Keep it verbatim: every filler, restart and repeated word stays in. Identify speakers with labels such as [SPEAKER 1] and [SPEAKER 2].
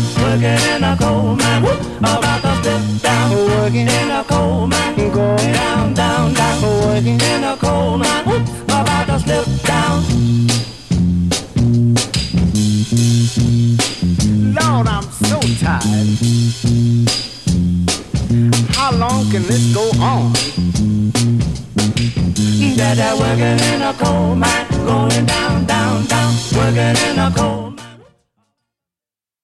[SPEAKER 1] working in a coal mine. Woo! About to slip down, working in a coal mine. Going down, down, down, working in a coal mine. Woo! About to slip down. Lord, I'm so tired. How long can this go on? That that working in a coal mine, going down, down, down, working in a coal